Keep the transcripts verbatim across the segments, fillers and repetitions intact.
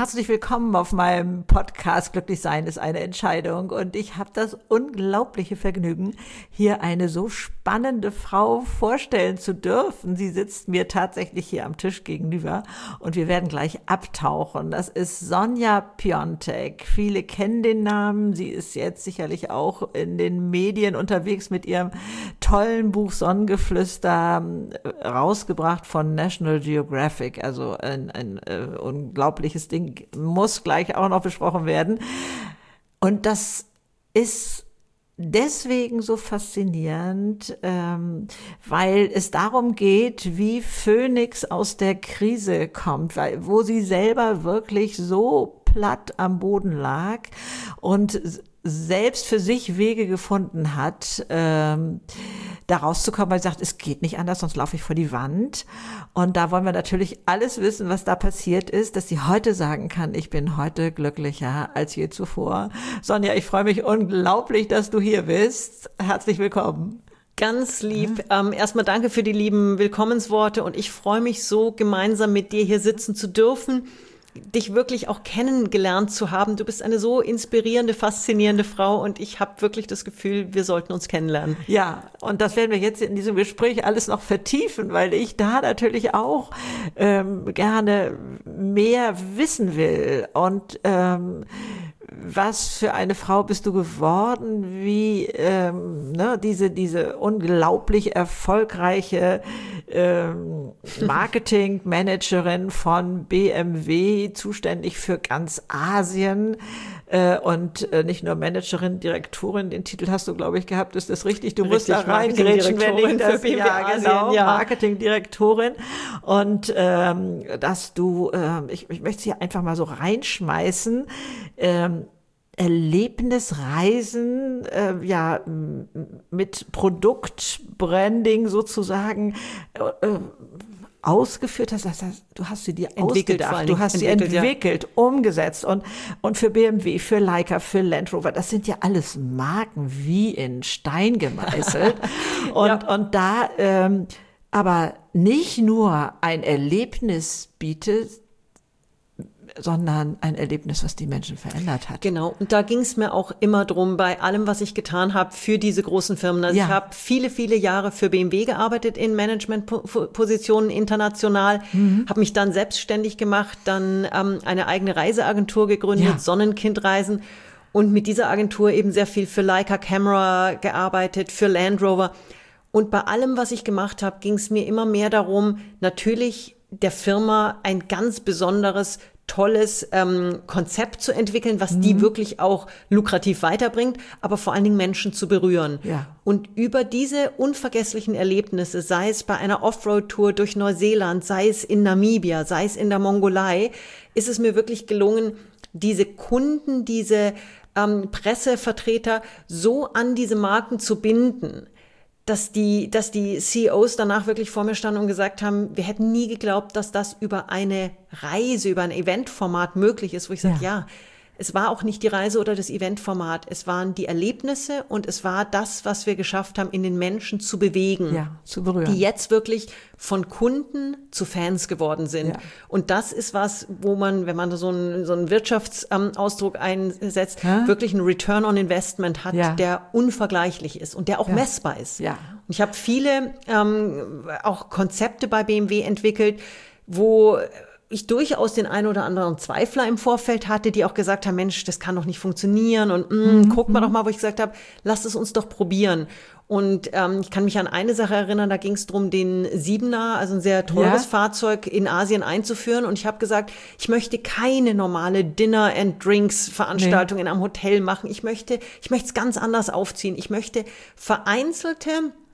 herzlich willkommen auf meinem Podcast Glücklich sein ist eine Entscheidung. Und ich habe das unglaubliche Vergnügen, hier eine so spannende Frau vorstellen zu dürfen. Sie sitzt mir tatsächlich hier am Tisch gegenüber und wir werden gleich abtauchen. Das ist Sonja Piontek. Viele kennen den Namen. Sie ist jetzt sicherlich auch in den Medien unterwegs mit ihrem tollen Buch Sonnengeflüster, rausgebracht von National Geographic. Also ein, ein äh, unglaubliches Ding, muss gleich auch noch besprochen werden. Und das ist deswegen so faszinierend, ähm, weil es darum geht, wie Phönix aus der Krise kommt, weil, wo sie selber wirklich so platt am Boden lag und selbst für sich Wege gefunden hat, ähm, da rauszukommen, weil sie sagt, es geht nicht anders, sonst laufe ich vor die Wand. Und da wollen wir natürlich alles wissen, was da passiert ist, dass sie heute sagen kann, ich bin heute glücklicher als je zuvor. Sonja, ich freue mich unglaublich, dass du hier bist. Herzlich willkommen. Ganz lieb. Ähm, erstmal danke für die lieben Willkommensworte und ich freue mich so, gemeinsam mit dir hier sitzen zu dürfen, dich wirklich auch kennengelernt zu haben. Du bist eine so inspirierende, faszinierende Frau und ich habe wirklich das Gefühl, wir sollten uns kennenlernen. Ja, und das werden wir jetzt in diesem Gespräch alles noch vertiefen, weil ich da natürlich auch ähm, gerne mehr wissen will. Und ähm, was für eine Frau bist du geworden, wie ähm, ne, diese diese unglaublich erfolgreiche ähm, Marketingmanagerin von B M W, zuständig für ganz Asien äh, und äh, nicht nur Managerin, Direktorin, den Titel hast du, glaube ich, gehabt, ist das richtig? Du musst da reingrätschen, wenn ich das, für ja, Asien, genau, ja. Marketingdirektorin und ähm, dass du, ähm, ich, ich möchte es hier einfach mal so reinschmeißen, ähm, Erlebnisreisen, äh, ja, m- mit Produktbranding sozusagen äh, ausgeführt hast. Das heißt, du hast sie dir Entwickelt, ausgedacht, du hast sie entwickelt, entwickelt, ja. umgesetzt und, und für B M W, für Leica, für Land Rover, das sind ja alles Marken wie in Stein gemeißelt. und, ja. und da, ähm, aber nicht nur ein Erlebnis bietet, sondern ein Erlebnis, was die Menschen verändert hat. Genau, und da ging es mir auch immer drum, bei allem, was ich getan habe für diese großen Firmen. Also Ja. ich habe viele, viele Jahre für B M W gearbeitet in Managementpositionen international, mhm. habe mich dann selbstständig gemacht, dann ähm, eine eigene Reiseagentur gegründet, Ja. Sonnenkindreisen und mit dieser Agentur eben sehr viel für Leica Camera gearbeitet, für Land Rover. Und bei allem, was ich gemacht habe, ging es mir immer mehr darum, natürlich der Firma ein ganz besonderes tolles ähm, Konzept zu entwickeln, was mhm. die wirklich auch lukrativ weiterbringt, aber vor allen Dingen Menschen zu berühren. Ja. Und über diese unvergesslichen Erlebnisse, sei es bei einer Offroad-Tour durch Neuseeland, sei es in Namibia, sei es in der Mongolei, ist es mir wirklich gelungen, diese Kunden, diese ähm, Pressevertreter so an diese Marken zu binden, dass die, dass die C E Os danach wirklich vor mir standen und gesagt haben, wir hätten nie geglaubt, dass das über eine Reise, über ein Eventformat möglich ist, wo ich sage, ja. ja, es war auch nicht die Reise oder das Eventformat, es waren die Erlebnisse und es war das, was wir geschafft haben, in den Menschen zu bewegen, ja, zu berühren, die jetzt wirklich von Kunden zu Fans geworden sind. Ja. Und das ist was, wo man, wenn man so einen, so einen Wirtschaftsausdruck ähm, einsetzt, Hä? wirklich einen Return on Investment hat, ja. der unvergleichlich ist und der auch ja. messbar ist. Ja. Und ich habe viele ähm, auch Konzepte bei B M W entwickelt, wo ich durchaus den einen oder anderen Zweifler im Vorfeld hatte, die auch gesagt haben, Mensch, das kann doch nicht funktionieren und mh, mhm. guck mal doch mal, wo ich gesagt habe, lasst es uns doch probieren. Und ähm, ich kann mich an eine Sache erinnern, da ging es darum, den Siebener, also ein sehr teures ja. Fahrzeug in Asien einzuführen. Und ich habe gesagt, ich möchte keine normale Dinner-and-Drinks-Veranstaltung nee. in einem Hotel machen. Ich möchte, ich möchte es ganz anders aufziehen. Ich möchte vereinzelte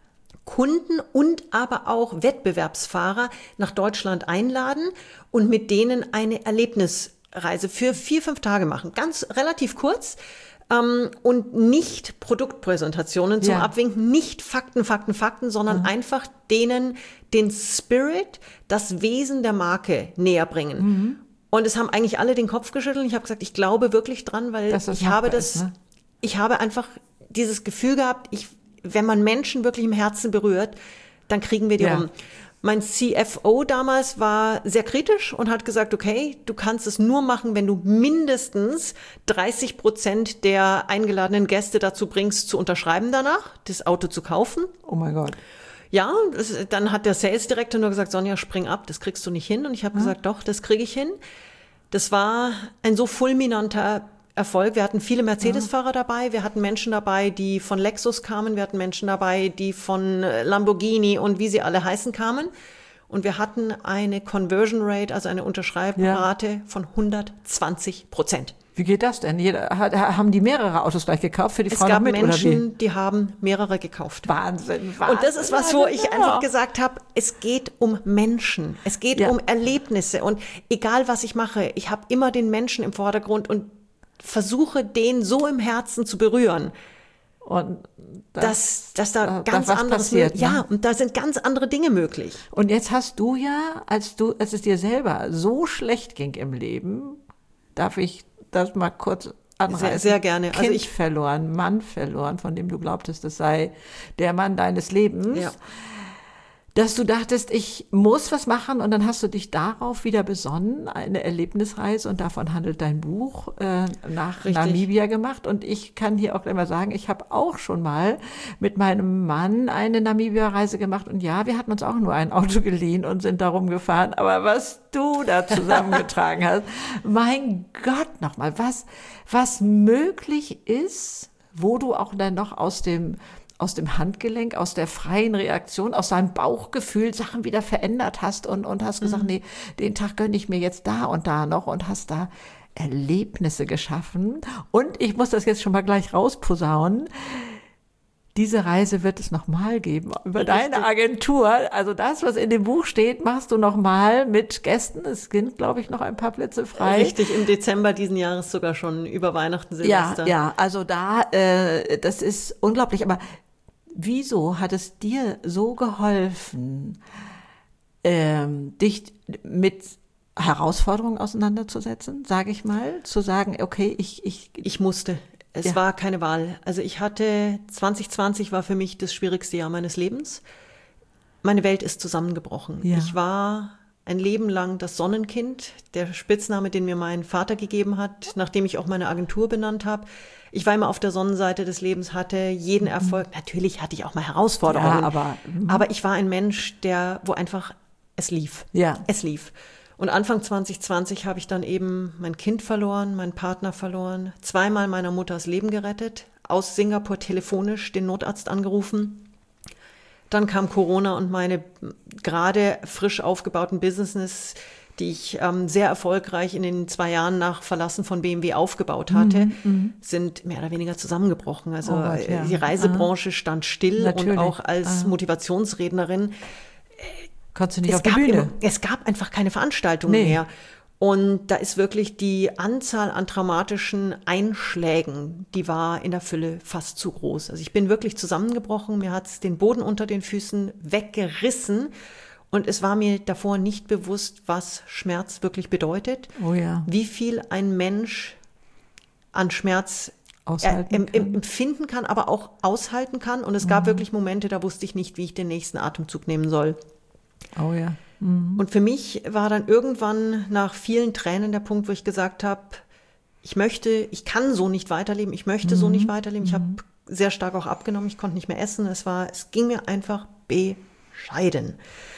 Kunden und aber auch Wettbewerbsfahrer nach Deutschland einladen und mit denen eine Erlebnisreise für vier, fünf Tage machen. Ganz relativ kurz ähm, und nicht Produktpräsentationen zum ja. Abwinken, nicht Fakten, Fakten, Fakten, sondern mhm. einfach denen den Spirit, das Wesen der Marke näher bringen. Mhm. Und es haben eigentlich alle den Kopf geschüttelt. Ich habe gesagt, ich glaube wirklich dran, weil ich habe das, ist, ne? ich habe einfach dieses Gefühl gehabt, ich wenn man Menschen wirklich im Herzen berührt, dann kriegen wir die ja. rum. Mein C F O damals war sehr kritisch und hat gesagt, okay, du kannst es nur machen, wenn du mindestens dreißig Prozent der eingeladenen Gäste dazu bringst, zu unterschreiben danach, das Auto zu kaufen. Oh mein Gott. Ja, das, dann hat der Sales Director nur gesagt, Sonja, spring ab, das kriegst du nicht hin. Und ich habe hm. gesagt, doch, das kriege ich hin. Das war ein so fulminanter Erfolg. Wir hatten viele Mercedes-Fahrer dabei, wir hatten Menschen dabei, die von Lexus kamen, wir hatten Menschen dabei, die von Lamborghini und wie sie alle heißen kamen. Und wir hatten eine Conversion Rate, also eine Unterschreibrate ja. von hundertzwanzig Prozent. Wie geht das denn? Jeder, haben die mehrere Autos gleich gekauft für die Frau Es gab mit, Menschen, oder wie? die haben mehrere gekauft. Wahnsinn, Wahnsinn. Und das ist was, wo ich einfach gesagt habe, es geht um Menschen, es geht ja. um Erlebnisse. Und egal, was ich mache, ich habe immer den Menschen im Vordergrund und versuche, den so im Herzen zu berühren, und das, dass, dass da äh, ganz da anderes passiert, ja, ne? und da sind ganz andere Dinge möglich. Und jetzt hast du ja, als du, als es dir selber so schlecht ging im Leben, darf ich das mal kurz anreißen? Sehr, sehr gerne. Kind also ich verloren, Mann verloren, von dem du glaubtest, es sei der Mann deines Lebens. Ja. Dass du dachtest, ich muss was machen, und dann hast du dich darauf wieder besonnen, eine Erlebnisreise, und davon handelt dein Buch, äh, nach Richtig. Namibia gemacht. Und ich kann hier auch gleich mal sagen, ich habe auch schon mal mit meinem Mann eine Namibia-Reise gemacht, und ja, wir hatten uns auch nur ein Auto geliehen und sind darum gefahren. Aber was du da zusammengetragen hast, mein Gott, nochmal, was, was möglich ist, wo du auch dann noch aus dem aus dem Handgelenk, aus der freien Reaktion, aus deinem Bauchgefühl Sachen wieder verändert hast und, und hast gesagt, mhm. nee, den Tag gönne ich mir jetzt da und da noch, und hast da Erlebnisse geschaffen. Und ich muss das jetzt schon mal gleich rausposaunen. Diese Reise wird es nochmal geben über Richtig. Deine Agentur. Also das, was in dem Buch steht, machst du nochmal mit Gästen. Es sind, glaube ich, noch ein paar Plätze frei. Richtig, im Dezember diesen Jahres sogar schon, über Weihnachten, Silvester. Ja, ja, also da, äh, das ist unglaublich. Aber wieso hat es dir so geholfen, ähm, dich mit Herausforderungen auseinanderzusetzen, sage ich mal, zu sagen, okay, ich... Ich, ich musste. Es ja. war keine Wahl. Also ich hatte, zwanzig zwanzig war für mich das schwierigste Jahr meines Lebens. Meine Welt ist zusammengebrochen. Ja. Ich war ein Leben lang das Sonnenkind, der Spitzname, den mir mein Vater gegeben hat, nachdem ich auch meine Agentur benannt habe. Ich war immer auf der Sonnenseite des Lebens, hatte jeden Erfolg. Mhm. Natürlich hatte ich auch mal Herausforderungen. Ja, aber, mhm. aber ich war ein Mensch, der, wo einfach es lief. Ja. Es lief. Und Anfang zwanzig zwanzig habe ich dann eben mein Kind verloren, meinen Partner verloren, zweimal meiner Mutter das Leben gerettet, aus Singapur telefonisch den Notarzt angerufen. Dann kam Corona und meine gerade frisch aufgebauten Businesses, die ich ähm, sehr erfolgreich in den zwei Jahren nach Verlassen von B M W aufgebaut hatte, mhm, sind mehr oder weniger zusammengebrochen. Also oh Gott, ja. die Reisebranche Aha. stand still. Natürlich. Und auch als Aha. Motivationsrednerin konntest du nicht es auf die gab Bühne. Immer, es gab einfach keine Veranstaltungen nee. mehr. Und da ist wirklich die Anzahl an traumatischen Einschlägen, die war in der Fülle fast zu groß. Also ich bin wirklich zusammengebrochen, mir hat es den Boden unter den Füßen weggerissen. Und es war mir davor nicht bewusst, was Schmerz wirklich bedeutet. Oh ja. Wie viel ein Mensch an Schmerz aushalten äh, kann. empfinden kann, aber auch aushalten kann. Und es gab mhm. wirklich Momente, da wusste ich nicht, wie ich den nächsten Atemzug nehmen soll. Oh ja. Mhm. Und für mich war dann irgendwann nach vielen Tränen der Punkt, wo ich gesagt habe, ich möchte, ich kann so nicht weiterleben, ich möchte mhm. so nicht weiterleben. Ich habe sehr stark auch abgenommen, ich konnte nicht mehr essen. Es war, es ging mir einfach bescheiden.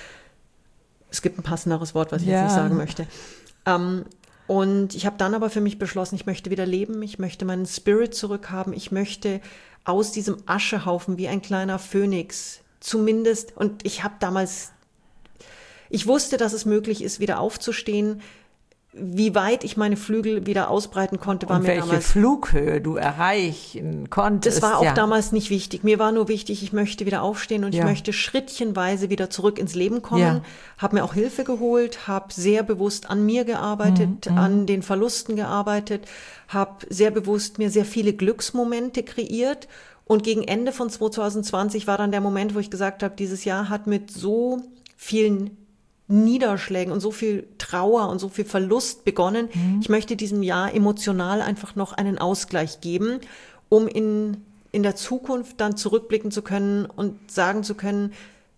Es gibt ein passenderes Wort, was ich ja. jetzt nicht sagen möchte. Ähm, und ich habe dann aber für mich beschlossen, ich möchte wieder leben, ich möchte meinen Spirit zurückhaben, ich möchte aus diesem Aschehaufen wie ein kleiner Phönix zumindest, und ich habe damals, ich wusste, dass es möglich ist, wieder aufzustehen. Wie weit ich meine Flügel wieder ausbreiten konnte, war und mir welche damals... Flughöhe du erreichen konntest. Das war auch ja. damals nicht wichtig. Mir war nur wichtig, ich möchte wieder aufstehen und ja. ich möchte schrittchenweise wieder zurück ins Leben kommen. Ja. Habe mir auch Hilfe geholt, habe sehr bewusst an mir gearbeitet, mhm. an den Verlusten gearbeitet, habe sehr bewusst mir sehr viele Glücksmomente kreiert. Und gegen Ende von zwanzig zwanzig war dann der Moment, wo ich gesagt habe, dieses Jahr hat mit so vielen Niederschlägen und so viel Trauer und so viel Verlust begonnen. Mhm. Ich möchte diesem Jahr emotional einfach noch einen Ausgleich geben, um in, in der Zukunft dann zurückblicken zu können und sagen zu können,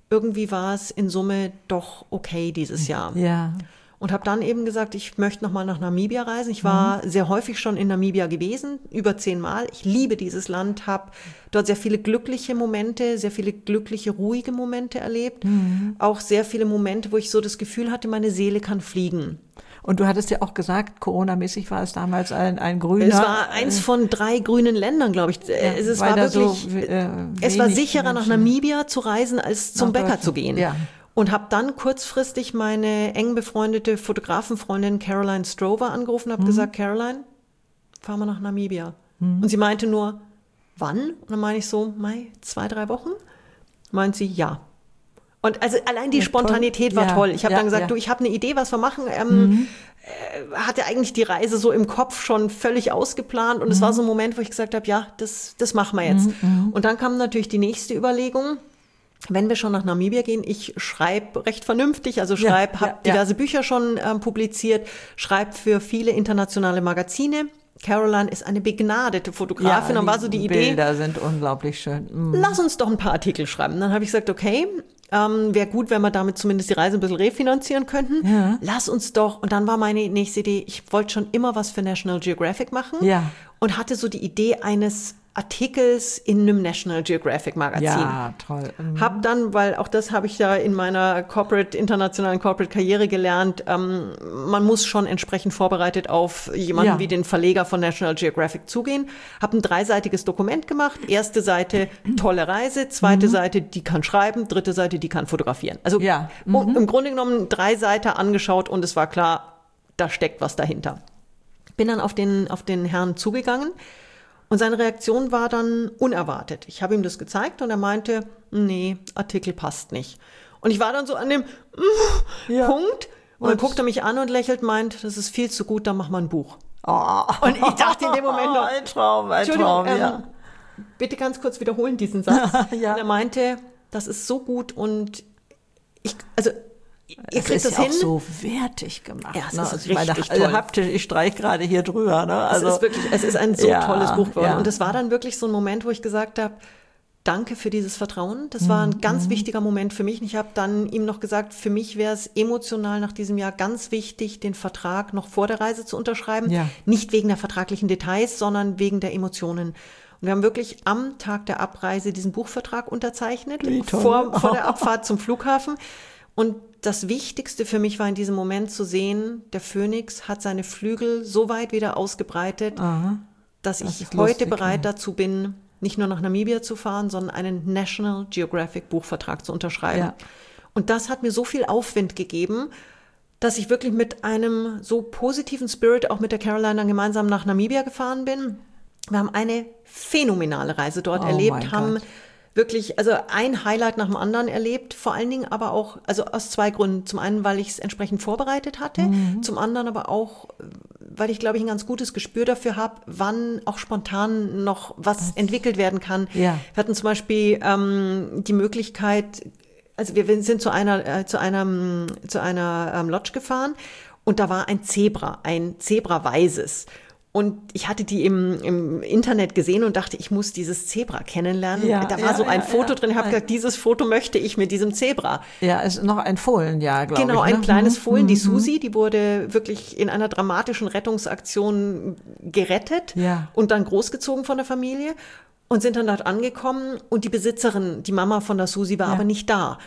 irgendwie war es in Summe doch okay dieses Jahr. Ja. Und habe dann eben gesagt, ich möchte nochmal nach Namibia reisen. Ich war mhm. sehr häufig schon in Namibia gewesen, über zehnmal. Ich liebe dieses Land, habe dort sehr viele glückliche Momente, sehr viele glückliche, ruhige Momente erlebt. Mhm. Auch sehr viele Momente, wo ich so das Gefühl hatte, meine Seele kann fliegen. Und du hattest ja auch gesagt, Corona-mäßig war es damals ein, ein grüner... Es war eins von drei grünen Ländern, glaube ich. Ja, es war wirklich, so, äh, es war sicherer, Menschen. nach Namibia zu reisen, als zum nach Bäcker zu gehen. Ja. Und habe dann kurzfristig meine eng befreundete Fotografenfreundin Caroline Strover angerufen und habe mhm. gesagt, Caroline, fahren wir nach Namibia. Mhm. Und sie meinte nur, wann? Und dann meine ich so, Mai, zwei, drei Wochen? Meint sie, ja. Und also allein die ja, Spontanität toll. war ja, toll. Ich habe ja, dann gesagt, ja. du, ich habe eine Idee, was wir machen. Ähm, mhm. äh, hatte eigentlich die Reise so im Kopf schon völlig ausgeplant. Und es mhm. war so ein Moment, wo ich gesagt habe, ja, das, das machen wir jetzt. Mhm. Und dann kam natürlich die nächste Überlegung. Wenn wir schon nach Namibia gehen, ich schreibe recht vernünftig, also schreibe, ja, habe ja, diverse ja. Bücher schon ähm, publiziert, schreibe für viele internationale Magazine. Caroline ist eine begnadete Fotografin, ja, dann war so die Idee. Bilder sind unglaublich schön. Mhm. Lass uns doch ein paar Artikel schreiben. Dann habe ich gesagt, okay, ähm, wäre gut, wenn wir damit zumindest die Reise ein bisschen refinanzieren könnten. Ja. Lass uns doch, und dann war meine nächste Idee, ich wollte schon immer was für National Geographic machen ja. und hatte so die Idee eines Artikels in einem National Geographic Magazin. Ja, toll. Mhm. Hab dann, weil auch das habe ich ja in meiner Corporate, internationalen Corporate-Karriere gelernt, ähm, man muss schon entsprechend vorbereitet auf jemanden ja. wie den Verleger von National Geographic zugehen. Hab ein dreiseitiges Dokument gemacht. Erste Seite, tolle Reise. Zweite mhm. Seite, die kann schreiben. Dritte Seite, die kann fotografieren. Also ja. mhm. im Grunde genommen drei Seiten angeschaut und es war klar, da steckt was dahinter. Bin dann auf den, auf den Herrn zugegangen. Und seine Reaktion war dann unerwartet. Ich habe ihm das gezeigt und er meinte, nee, Artikel passt nicht. Und ich war dann so an dem mm, ja. Punkt und, und dann guckt er mich an und lächelt, meint, das ist viel zu gut, dann mach mal ein Buch. Oh. Und ich dachte in dem Moment noch, ein Traum, ein Entschuldigung, Traum, ähm, ja. bitte ganz kurz wiederholen diesen Satz. ja. Und er meinte, das ist so gut und ich, also Ihr es kriegt ist das ja hin. auch so wertig gemacht. Ja, es ne? ist also richtig meine, toll. Haptisch, ich streiche gerade hier drüber. Ne? Also, es ist wirklich, es ist ein so ja, tolles Buch geworden. Ja. Und es war dann wirklich so ein Moment, wo ich gesagt habe, danke für dieses Vertrauen. Das war ein ganz mhm. wichtiger Moment für mich. Und ich habe dann ihm noch gesagt, für mich wäre es emotional nach diesem Jahr ganz wichtig, den Vertrag noch vor der Reise zu unterschreiben. Ja. Nicht wegen der vertraglichen Details, sondern wegen der Emotionen. Und wir haben wirklich am Tag der Abreise diesen Buchvertrag unterzeichnet, vor, vor der Abfahrt zum Flughafen. Und das Wichtigste für mich war in diesem Moment zu sehen, der Phönix hat seine Flügel so weit wieder ausgebreitet, Aha, dass das ich ist heute lustig, bereit ja. dazu bin, nicht nur nach Namibia zu fahren, sondern einen National Geographic Buchvertrag zu unterschreiben. Ja. Und das hat mir so viel Aufwind gegeben, dass ich wirklich mit einem so positiven Spirit auch mit der Caroline dann gemeinsam nach Namibia gefahren bin. Wir haben eine phänomenale Reise dort oh erlebt, haben Gott. wirklich, also ein Highlight nach dem anderen erlebt, vor allen Dingen aber auch, also aus zwei Gründen. Zum einen, weil ich es entsprechend vorbereitet hatte, mhm. zum anderen aber auch, weil ich, glaube ich, ein ganz gutes Gespür dafür habe, wann auch spontan noch was das entwickelt werden kann. Ja. Wir hatten zum Beispiel ähm, die Möglichkeit, also wir sind zu einer, äh, zu einer, zu einer ähm, Lodge gefahren und da war ein Zebra, ein Zebra-weißes. Und ich hatte die im, im Internet gesehen und dachte, ich muss dieses Zebra kennenlernen. Ja, da war ja, so ein ja, Foto ja. drin. Ich habe gesagt, dieses Foto möchte ich mit diesem Zebra. Ja, ist noch ein Fohlen, ja, glaube genau, ich. Genau, ein ne? kleines mhm. Fohlen. Die mhm. Susi, die wurde wirklich in einer dramatischen Rettungsaktion gerettet ja. und dann großgezogen von der Familie und sind dann dort angekommen. Und die Besitzerin, die Mama von der Susi, war ja. aber nicht da.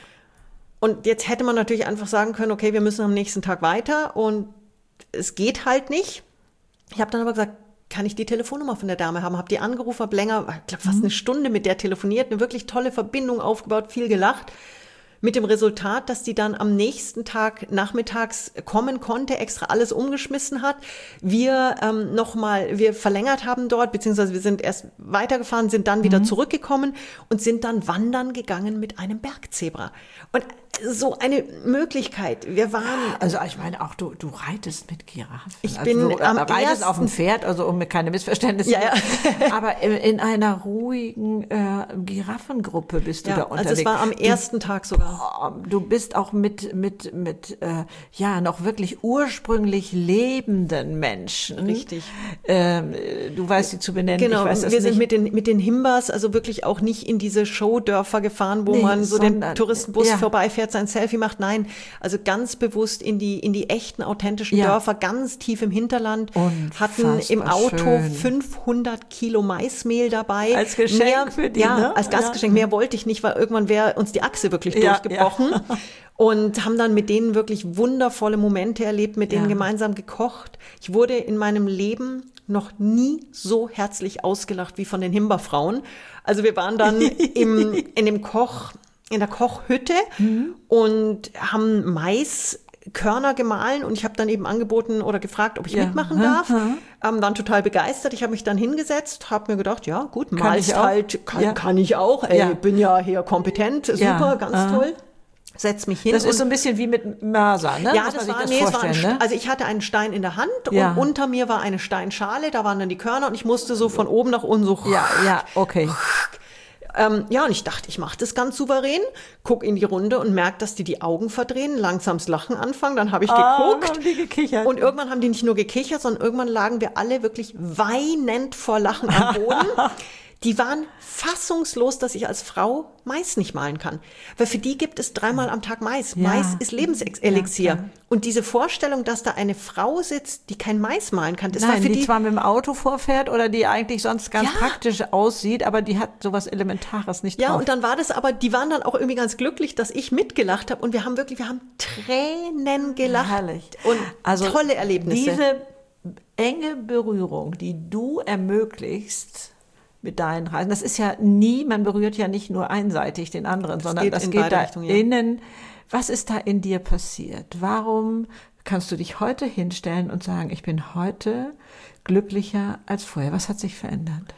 Und jetzt hätte man natürlich einfach sagen können, okay, wir müssen am nächsten Tag weiter und es geht halt nicht. Ich habe dann aber gesagt, kann ich die Telefonnummer von der Dame haben? Habe die angerufen, habe länger, ich glaube fast eine Stunde mit der telefoniert, eine wirklich tolle Verbindung aufgebaut, viel gelacht. Mit dem Resultat, dass die dann am nächsten Tag nachmittags kommen konnte, extra alles umgeschmissen hat. Wir ähm, nochmal, wir verlängert haben dort, beziehungsweise wir sind erst weitergefahren, sind dann wieder mhm. zurückgekommen und sind dann wandern gegangen mit einem Bergzebra. Und so eine Möglichkeit. Wir waren... Also ich meine auch, du, du reitest mit Giraffen. Ich also bin du am reitest ersten auf dem Pferd, also um keine Missverständnisse. Ja, ja. Aber in, in einer ruhigen äh, Giraffengruppe bist du Ja, da unterwegs. also es war am ersten du, Tag sogar. boah, du bist auch mit, mit, mit äh, ja, noch wirklich ursprünglich lebenden Menschen. Richtig. Ähm, du weißt sie zu benennen, Genau, ich weiß das wir nicht. sind mit den, mit den Himbas also wirklich auch nicht in diese Showdörfer gefahren, wo Nee, man so den sondern- Touristenbus ja. vorbeifährt, sein Selfie macht. Nein, also ganz bewusst in die, in die echten, authentischen Ja. Dörfer, ganz tief im Hinterland. Unfassbar Hatten im Auto schön. fünfhundert Kilo Maismehl dabei. Als Geschenk mehr, für die, Ja, ne? als Gastgeschenk. Mehr wollte ich nicht, weil irgendwann wäre uns die Achse wirklich Ja, durchgebrochen. ja. Und haben dann mit denen wirklich wundervolle Momente erlebt, mit denen Ja. gemeinsam gekocht. Ich wurde in meinem Leben noch nie so herzlich ausgelacht wie von den Himba-Frauen. Also wir waren dann im, in dem Koch, in der Kochhütte Mhm. und haben Maiskörner gemahlen und ich habe dann eben angeboten oder gefragt, ob ich Ja. mitmachen Aha. darf. Ähm, waren total begeistert. Ich habe mich dann hingesetzt, habe mir gedacht, ja gut, Kann malst ich auch. halt, kann, Ja. kann ich auch. Ey, Ja. bin ja hier kompetent, super, Ja. ganz Aha. toll. Setz mich hin. Das ist und- so ein bisschen wie mit Mörser, ne? ja, Muss das man sich war, das nee, es war ein, vorstellen, St- ne? also ich hatte einen Stein in der Hand Ja. und unter mir war eine Steinschale, da waren dann die Körner und ich musste so von oben nach unten so. Ja, ja, okay. Ähm, ja, und ich dachte, ich mache das ganz souverän, guck in die Runde und merke, dass die die Augen verdrehen, langsames Lachen anfangen, dann habe ich Ah, geguckt. haben die gekichert. Und irgendwann haben die nicht nur gekichert, sondern irgendwann lagen wir alle wirklich weinend vor Lachen am Boden. Die waren fassungslos, dass ich als Frau Mais nicht malen kann. Weil für die gibt es dreimal am Tag Mais. Ja. Mais ist Lebenselixier. Ja, klar. Und diese Vorstellung, dass da eine Frau sitzt, die kein Mais malen kann, das war Nein, für die, die... zwar mit dem Auto vorfährt oder die eigentlich sonst ganz Ja. praktisch aussieht, aber die hat sowas Elementares nicht Ja, drauf. und dann war das aber, die waren dann auch irgendwie ganz glücklich, dass ich mitgelacht habe. Und wir haben wirklich, wir haben Tränen gelacht. Herrlich. Und Also tolle Erlebnisse. Diese enge Berührung, die du ermöglichst mit deinen Reisen, das ist ja nie, man berührt ja nicht nur einseitig den anderen, sondern geht das in geht beide da Richtungen, ja. innen. Was ist da in dir passiert? Warum kannst du dich heute hinstellen und sagen, ich bin heute glücklicher als vorher? Was hat sich verändert?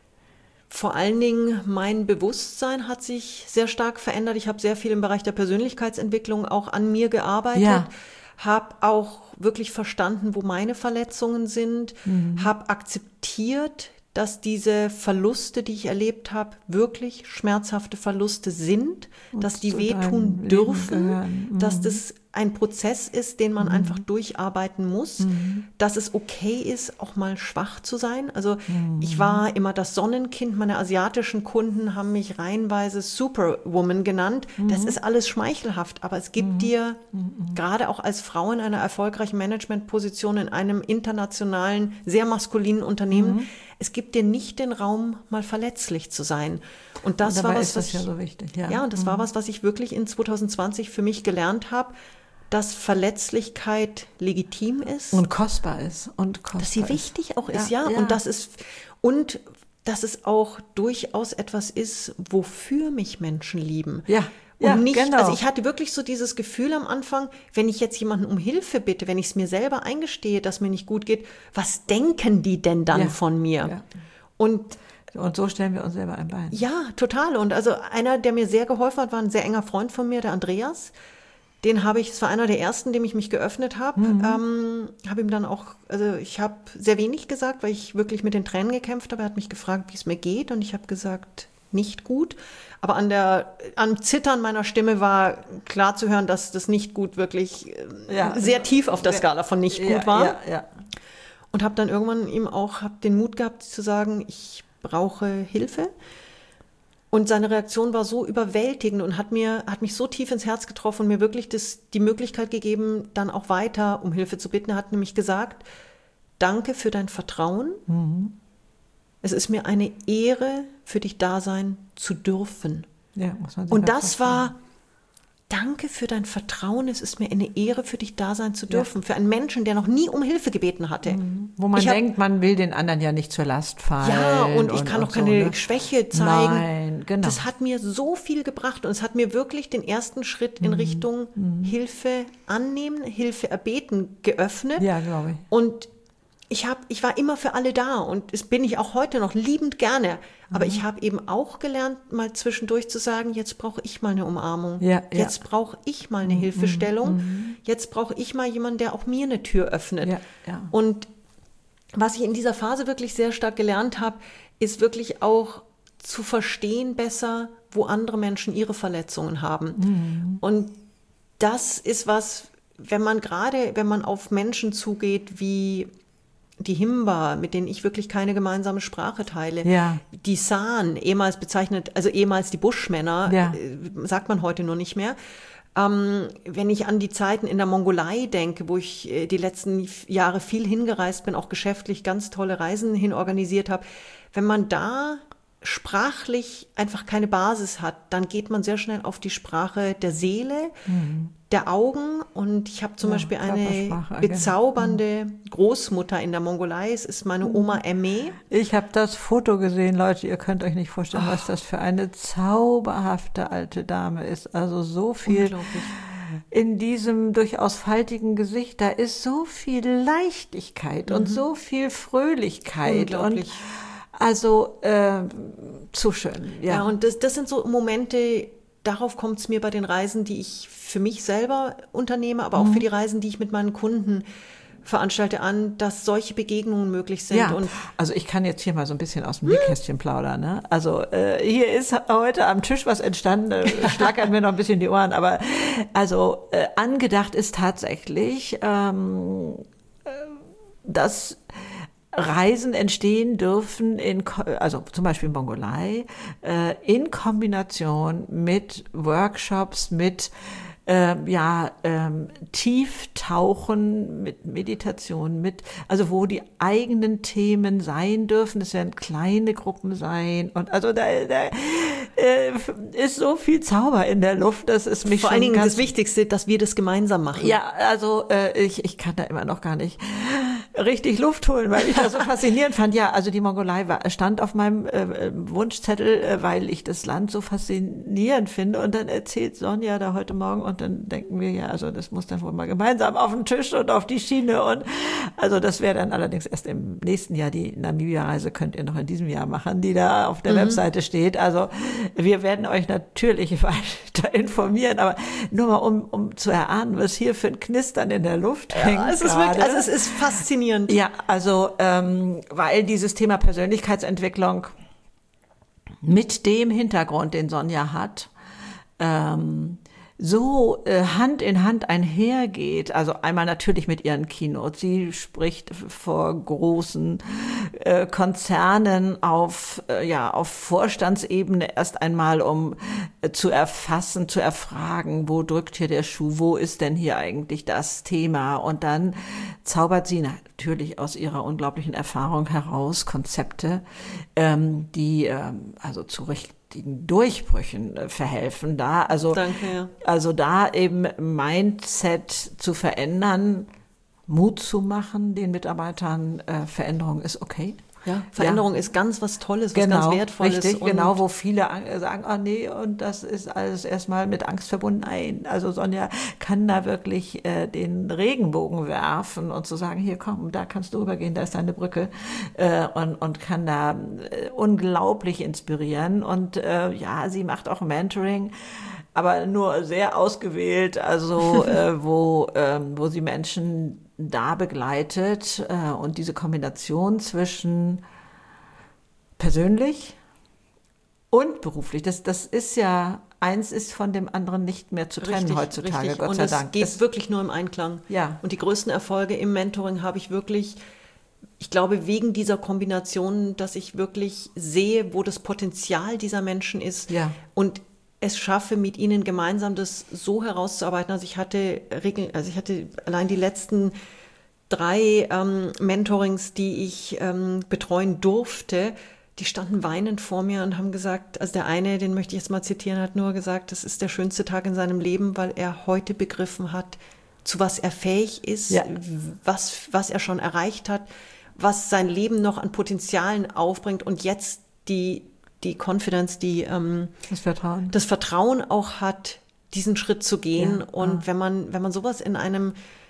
Vor allen Dingen mein Bewusstsein hat sich sehr stark verändert. Ich habe sehr viel im Bereich der Persönlichkeitsentwicklung auch an mir gearbeitet. Ja. Habe auch wirklich verstanden, wo meine Verletzungen sind. Mhm. Habe akzeptiert, dass diese Verluste, die ich erlebt habe, wirklich schmerzhafte Verluste sind, Und dass die zu wehtun deinem Leben dürfen, gehören. Mhm. dass das ein Prozess ist, den man einfach durcharbeiten muss, dass es okay ist, auch mal schwach zu sein. Also ich war immer das Sonnenkind, meine asiatischen Kunden haben mich reihenweise Superwoman genannt. Das ist alles schmeichelhaft, aber es gibt dir gerade auch als Frau in einer erfolgreichen Managementposition in einem internationalen, sehr maskulinen Unternehmen, es gibt dir nicht den Raum, mal verletzlich zu sein. Und das Und dabei war was, ist was das ja ich, so wichtig. Ja, ja, und das war was, was ich wirklich in zwanzig zwanzig für mich gelernt habe, dass Verletzlichkeit legitim ist, Und kostbar ist. Und kostbar dass sie ist. wichtig auch ist, Ja, ja, ja. und das ist und dass es auch durchaus etwas ist, wofür mich Menschen lieben. Ja, Und ja, nicht, genau. also ich hatte wirklich so dieses Gefühl am Anfang, wenn ich jetzt jemanden um Hilfe bitte, wenn ich es mir selber eingestehe, dass mir nicht gut geht, was denken die denn dann Ja. von mir? Ja. Und Und so stellen wir uns selber ein Bein. ja, total. Und also einer, der mir sehr geholfen hat, war ein sehr enger Freund von mir, der Andreas. Den habe ich, es war einer der ersten, dem ich mich geöffnet habe. Mhm. Ähm, habe ihm dann auch, also ich habe sehr wenig gesagt, weil ich wirklich mit den Tränen gekämpft habe. Er hat mich gefragt, wie es mir geht, und ich habe gesagt, nicht gut. Aber an der, am Zittern meiner Stimme war klar zu hören, dass das nicht gut wirklich äh, Ja. sehr tief auf der Skala von nicht gut ja, war. Ja, ja. Und habe dann irgendwann ihm auch hab den Mut gehabt zu sagen, ich brauche Hilfe. Und seine Reaktion war so überwältigend und hat mir hat mich so tief ins Herz getroffen und mir wirklich das, die Möglichkeit gegeben, dann auch weiter um Hilfe zu bitten. Er hat nämlich gesagt, danke für dein Vertrauen. Mhm. Es ist mir eine Ehre, für dich da sein zu dürfen. Ja, muss man sich Und mal das vorstellen. war, danke für dein Vertrauen. Es ist mir eine Ehre, für dich da sein zu dürfen. Für einen Menschen, der noch nie um Hilfe gebeten hatte. Wo man Ich hab- denkt, man will den anderen ja nicht zur Last fallen. Ja, und ich kann auch so, keine ne? Schwäche zeigen. Nein, genau. Das hat mir so viel gebracht und es hat mir wirklich den ersten Schritt Mhm. in Richtung Hilfe annehmen, Hilfe erbeten geöffnet. Ja, glaube ich. Und ich habe, ich war immer für alle da und das bin ich auch heute noch liebend gerne. Aber mhm. ich habe eben auch gelernt, mal zwischendurch zu sagen, jetzt brauche ich mal eine Umarmung. Ja, jetzt ja. brauche ich mal eine mhm. Hilfestellung. Mhm. Jetzt brauche ich mal jemanden, der auch mir eine Tür öffnet. Ja, ja. Und was ich in dieser Phase wirklich sehr stark gelernt habe, ist wirklich auch zu verstehen besser, wo andere Menschen ihre Verletzungen haben. Mhm. Und das ist was, wenn man gerade, wenn man auf Menschen zugeht wie die Himba, mit denen ich wirklich keine gemeinsame Sprache teile, ja. die San, ehemals bezeichnet, also ehemals die Buschmänner, ja. sagt man heute nur nicht mehr. Ähm, wenn ich an die Zeiten in der Mongolei denke, wo ich äh, die letzten Jahre viel hingereist bin, auch geschäftlich ganz tolle Reisen hin organisiert habe, wenn man da sprachlich einfach keine Basis hat, dann geht man sehr schnell auf die Sprache der Seele, mhm. der Augen. Und ich habe zum ja, Beispiel eine bezaubernde genau. Großmutter in der Mongolei. Es ist meine Oma Emme. Ich habe das Foto gesehen, Leute. Ihr könnt euch nicht vorstellen, oh. was das für eine zauberhafte alte Dame ist. Also so viel in diesem durchaus faltigen Gesicht. Da ist so viel Leichtigkeit mhm. und so viel Fröhlichkeit. Unglaublich. Und Also äh, zu schön, ja. Ja, und das, das sind so Momente, darauf kommt es mir bei den Reisen, die ich für mich selber unternehme, aber auch mhm. für die Reisen, die ich mit meinen Kunden veranstalte, an, dass solche Begegnungen möglich sind. Ja, und also ich kann jetzt hier mal so ein bisschen aus dem Nähkästchen plaudern. Ne? Also äh, hier ist heute am Tisch was entstanden, äh, schlackern mir noch ein bisschen die Ohren, aber also äh, angedacht ist tatsächlich, ähm, äh, dass Reisen entstehen dürfen, in, also zum Beispiel in Mongolei, äh, in Kombination mit Workshops, mit äh, ja, ähm, Tieftauchen, mit Meditation, mit, also wo die eigenen Themen sein dürfen. Das werden kleine Gruppen sein und also da, da äh, ist so viel Zauber in der Luft, dass es mich vor schon allen Dingen ganz, das Wichtigste, dass wir das gemeinsam machen. Ja, also äh, ich, ich kann da immer noch gar nicht richtig Luft holen, weil ich das so faszinierend fand. Ja, also die Mongolei war, stand auf meinem äh, Wunschzettel, äh, weil ich das Land so faszinierend finde. Und dann erzählt Sonja da heute Morgen und dann denken wir, ja, also das muss dann wohl mal gemeinsam auf den Tisch und auf die Schiene. Und also das wäre dann allerdings erst im nächsten Jahr. Die Namibia-Reise könnt ihr noch in diesem Jahr machen, die da auf der mhm. Webseite steht. Also wir werden euch natürlich weiter informieren, aber nur mal, um, um zu erahnen, was hier für ein Knistern in der Luft ja, hängt. Es ist wirklich, also es ist faszinierend. Ja, also ähm, weil dieses Thema Persönlichkeitsentwicklung mit dem Hintergrund, den Sonja hat, ähm, so äh, Hand in Hand einhergeht. Also einmal natürlich mit ihren Keynotes. Sie spricht vor großen äh, Konzernen auf, äh, ja, auf Vorstandsebene erst einmal, um äh, zu erfassen, zu erfragen, wo drückt hier der Schuh, wo ist denn hier eigentlich das Thema? Und dann zaubert sie natürlich aus ihrer unglaublichen Erfahrung heraus Konzepte, ähm, die ähm, also zu richtigen Durchbrüchen äh, verhelfen. Da also, Danke, ja. also da eben Mindset zu verändern, Mut zu machen, den Mitarbeitern, äh, Veränderung ist okay. Ja, Veränderung ja. ist ganz was Tolles, was genau, ganz Wertvolles. Richtig, genau, wo viele sagen, ah nee, und das ist alles erstmal mit Angst verbunden. Nein, also Sonja kann da wirklich äh, den Regenbogen werfen und zu sagen, hier komm, da kannst du rübergehen, da ist deine Brücke äh, und, und kann da äh, unglaublich inspirieren. Und äh, ja, sie macht auch Mentoring, aber nur sehr ausgewählt, also äh, wo, äh, wo sie Menschen da begleitet äh, und diese Kombination zwischen persönlich und beruflich, das, das ist ja, eins ist von dem anderen nicht mehr zu trennen richtig, heutzutage, richtig. Gott und sei es Dank. geht es wirklich nur im Einklang. Ja. Und die größten Erfolge im Mentoring habe ich wirklich, ich glaube, wegen dieser Kombination, dass ich wirklich sehe, wo das Potenzial dieser Menschen ist ja. und es schaffe, mit ihnen gemeinsam das so herauszuarbeiten. Also ich hatte Regeln, also ich hatte allein die letzten drei ähm, Mentorings, die ich ähm, betreuen durfte, die standen weinend vor mir und haben gesagt, also der eine, den möchte ich jetzt mal zitieren, hat nur gesagt, das ist der schönste Tag in seinem Leben, weil er heute begriffen hat, zu was er fähig ist, ja. was, was er schon erreicht hat, was sein Leben noch an Potenzialen aufbringt und jetzt die die Confidence, die ähm, das Vertrauen, das Vertrauen auch hat, diesen Schritt zu gehen. Ja, und ah. wenn man wenn man sowas in einem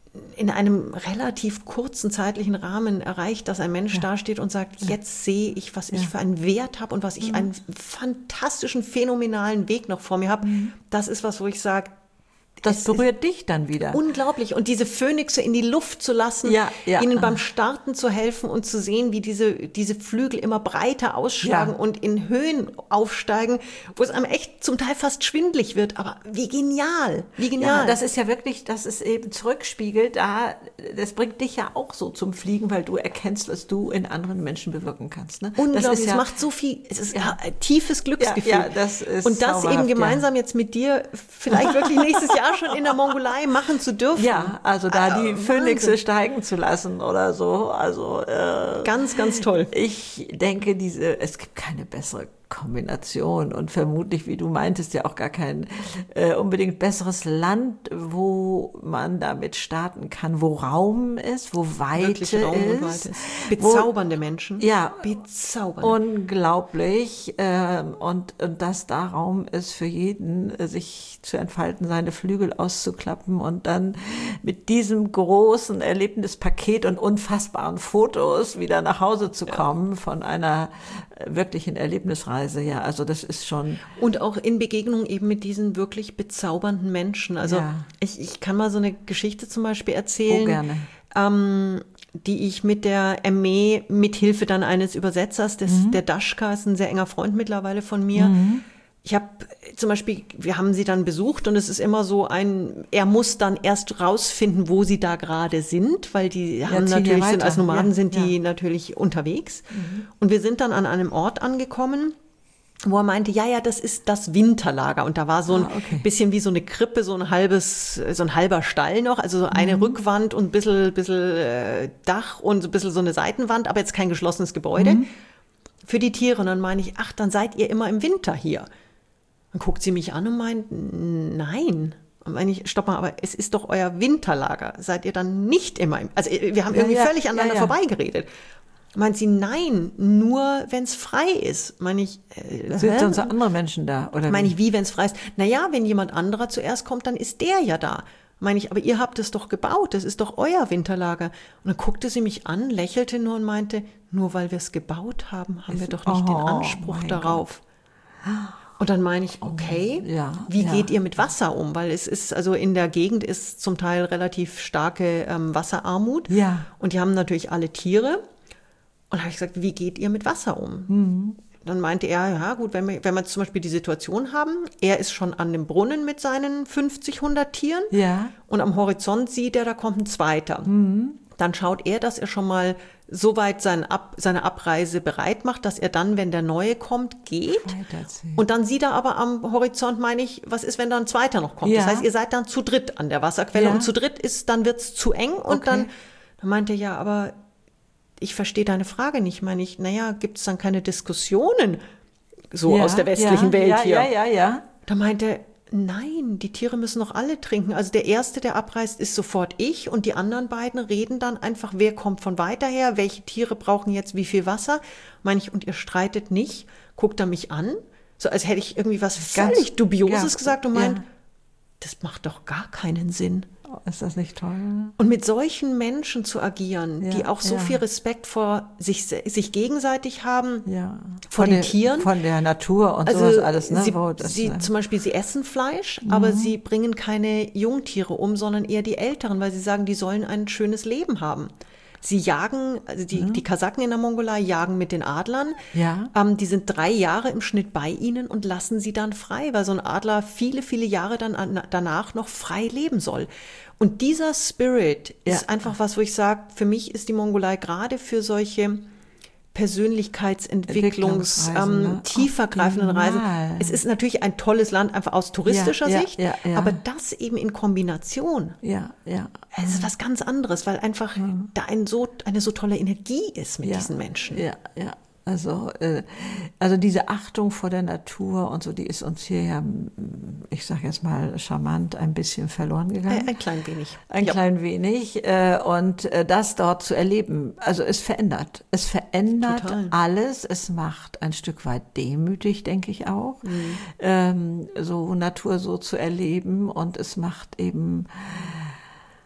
in einem relativ kurzen zeitlichen Rahmen erreicht, dass ein Mensch ja. dasteht und sagt, jetzt sehe ich, was ich ja. für einen Wert habe und was ich mhm. einen fantastischen, phänomenalen Weg noch vor mir habe. Mhm. Das ist was, wo ich sage, das berührt dich dann wieder. Unglaublich. Und diese Phönixe in die Luft zu lassen, ja, ja. ihnen beim Starten zu helfen und zu sehen, wie diese, diese Flügel immer breiter ausschlagen ja. und in Höhen aufsteigen, wo es einem echt zum Teil fast schwindelig wird. Aber wie genial, wie genial. Ja, das ist ja wirklich, das ist eben zurückspiegelt. Da, das bringt dich ja auch so zum Fliegen, weil du erkennst, was du in anderen Menschen bewirken kannst. Ne? Unglaublich. Das ist ja, es macht so viel, es ist ja. ein tiefes Glücksgefühl. Ja, ja, das ist und das eben gemeinsam ja. jetzt mit dir vielleicht wirklich nächstes Jahr schon in der Mongolei machen zu dürfen. Ja, also da also, die Phönixe steigen zu lassen oder so. Also äh, ganz, ganz toll. Ich denke, diese, es gibt keine bessere Kombination und vermutlich, wie du meintest, ja auch gar kein äh, unbedingt besseres Land, wo man damit starten kann, wo Raum ist, wo Weite Raum ist. Und Weite ist. Bezaubernde wo, Menschen. Ja, bezaubernde. Unglaublich. Äh, und, und dass da Raum ist für jeden, äh, sich zu entfalten, seine Flügel auszuklappen und dann mit diesem großen Erlebnispaket und unfassbaren Fotos wieder nach Hause zu kommen ja. von einer äh, wirklichen Erlebnisreise. Ja, also das ist schon. Und auch in Begegnung eben mit diesen wirklich bezaubernden Menschen. Also ja. ich, ich kann mal so eine Geschichte zum Beispiel erzählen, oh, gerne. Ähm, die ich mit der Armee mit Hilfe dann eines Übersetzers, des, mhm. der Daschka, ist ein sehr enger Freund mittlerweile von mir. Mhm. Ich habe zum Beispiel, wir haben sie dann besucht und es ist immer so ein, er muss dann erst rausfinden, wo sie da gerade sind, weil die ja, haben natürlich, sind als Nomaden ja, sind die ja. natürlich unterwegs. Mhm. Und wir sind dann an einem Ort angekommen, wo er meinte, ja, ja, das ist das Winterlager. Und da war so ein ah, okay. bisschen wie so eine Krippe, so ein halbes, so ein halber Stall noch, also so eine mhm. Rückwand und ein bisschen, bisschen äh, Dach und so ein bisschen so eine Seitenwand, aber jetzt kein geschlossenes Gebäude mhm. für die Tiere. Und dann meine ich, ach, dann seid ihr immer im Winter hier. Dann guckt sie mich an und meint, nein. Und meine ich, stopp mal, aber es ist doch euer Winterlager. Seid ihr dann nicht immer im, also wir haben irgendwie ja, ja, völlig aneinander ja, ja. vorbeigeredet. Meint sie, nein, nur wenn es frei ist. Meine ich, äh, sind sonst andere Menschen da? Oder meine ich, wie, wenn es frei ist? Naja, wenn jemand anderer zuerst kommt, dann ist der ja da. Meine ich, aber ihr habt es doch gebaut, das ist doch euer Winterlager. Und dann guckte sie mich an, lächelte nur und meinte, nur weil wir es gebaut haben, haben ist, wir doch nicht oh, den Anspruch darauf. Gott. Und dann meine ich, okay, ja, wie ja. geht ihr mit Wasser um? Weil es ist, also in der Gegend ist zum Teil relativ starke ähm, Wasserarmut. Ja. Und die haben natürlich alle Tiere. Und da habe ich gesagt, wie geht ihr mit Wasser um? Mhm. Dann meinte er, ja gut, wenn wir, wenn wir zum Beispiel die Situation haben, er ist schon an dem Brunnen mit seinen fünfzig, hundert Tieren ja. und am Horizont sieht er, da kommt ein zweiter. Mhm. Dann schaut er, dass er schon mal so weit seine, Ab, seine Abreise bereit macht, dass er dann, wenn der Neue kommt, geht. Und dann sieht er aber am Horizont, meine ich, was ist, wenn da ein Zweiter noch kommt? Ja. Das heißt, ihr seid dann zu dritt an der Wasserquelle ja. und zu dritt ist, dann wird's zu eng und okay. dann, dann meinte er, ja, aber ich verstehe deine Frage nicht. Meine ich, naja, gibt es dann keine Diskussionen so ja, aus der westlichen ja, Welt ja, hier? Ja, ja, ja. Da meinte er, nein, die Tiere müssen noch alle trinken. Also der Erste, der abreist, ist sofort ich und die anderen beiden reden dann einfach, wer kommt von weiter her, welche Tiere brauchen jetzt wie viel Wasser. Meine ich, und ihr streitet nicht, guckt er mich an, so als hätte ich irgendwie was völlig Ganz, Dubioses ja, gesagt und meint, ja. das macht doch gar keinen Sinn. Ist das nicht toll? Und mit solchen Menschen zu agieren, ja, die auch so ja. viel Respekt vor sich, sich gegenseitig haben, ja. vor von den der, Tieren. Von der Natur und also sowas alles. Ne? Sie, Wo das, sie, ne? zum Beispiel, sie essen Fleisch, mhm. aber sie bringen keine Jungtiere um, sondern eher die Älteren, weil sie sagen, die sollen ein schönes Leben haben. Sie jagen, also die, mhm. die Kasaken in der Mongolei jagen mit den Adlern. Ja. Ähm, die sind drei Jahre im Schnitt bei ihnen und lassen sie dann frei, weil so ein Adler viele, viele Jahre dann an, danach noch frei leben soll. Und dieser Spirit ja. ist einfach was, wo ich sage, für mich ist die Mongolei gerade für solche Persönlichkeitsentwicklungs, ähm, ne? tiefergreifenden Reisen. Es ist natürlich ein tolles Land, einfach aus touristischer ja, Sicht, ja, ja, ja. aber das eben in Kombination. Ja, ja. Es ist was ganz anderes, weil einfach mhm. da ein so, eine so tolle Energie ist mit ja, diesen Menschen. Ja, ja. Also, äh, also diese Achtung vor der Natur und so, die ist uns hier ja, ich sage jetzt mal charmant, ein bisschen verloren gegangen. Ein, ein klein wenig. Ein ja. klein wenig. Äh, und äh, das dort zu erleben, also es verändert. Es verändert Total. alles. Es macht ein Stück weit demütig, denke ich auch, mhm. ähm, so Natur so zu erleben. Und es macht eben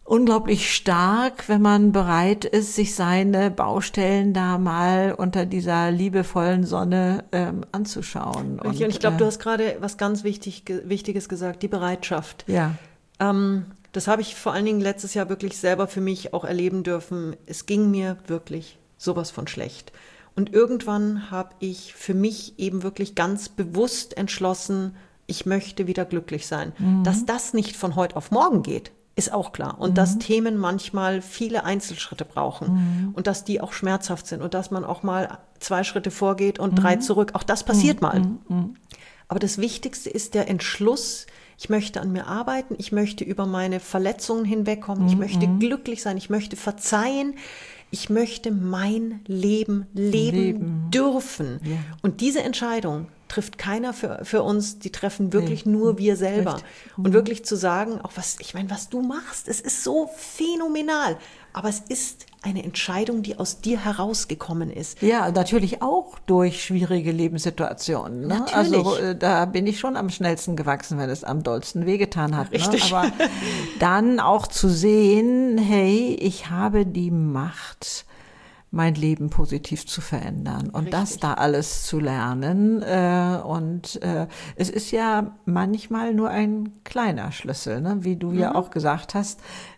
unglaublich stark, wenn man bereit ist, sich seine Baustellen da mal unter dieser liebevollen Sonne ähm, anzuschauen. Und, und ich glaube, äh, du hast gerade was ganz wichtig, Wichtiges gesagt, die Bereitschaft. Ja. Ähm, das habe ich vor allen Dingen letztes Jahr wirklich selber für mich auch erleben dürfen. Es ging mir wirklich sowas von schlecht. Und irgendwann habe ich für mich eben wirklich ganz bewusst entschlossen, ich möchte wieder glücklich sein. Mhm. Dass das nicht von heute auf morgen geht, ist auch klar. Und mhm. dass Themen manchmal viele Einzelschritte brauchen mhm. und dass die auch schmerzhaft sind und dass man auch mal zwei Schritte vorgeht und mhm. drei zurück. Auch das passiert mhm. mal. Mhm. Aber das Wichtigste ist der Entschluss, ich möchte an mir arbeiten, ich möchte über meine Verletzungen hinwegkommen, mhm. ich möchte glücklich sein, ich möchte verzeihen, ich möchte mein Leben leben, leben. dürfen. Ja. Und diese Entscheidung trifft keiner für, für uns, die treffen wirklich nee. nur wir selber. Mhm. Und wirklich zu sagen, auch was, ich meine, was du machst, es ist so phänomenal, aber es ist eine Entscheidung, die aus dir herausgekommen ist. Ja, natürlich auch durch schwierige Lebenssituationen. Ne? Natürlich. Also äh, da bin ich schon am schnellsten gewachsen, wenn es am dollsten wehgetan hat. Richtig. Ne? Aber dann auch zu sehen, hey, ich habe die Macht, mein Leben positiv zu verändern und Richtig. das da alles zu lernen. Äh, und äh, es ist ja manchmal nur ein kleiner Schlüssel, ne? Wie du mhm. ja auch gesagt hast.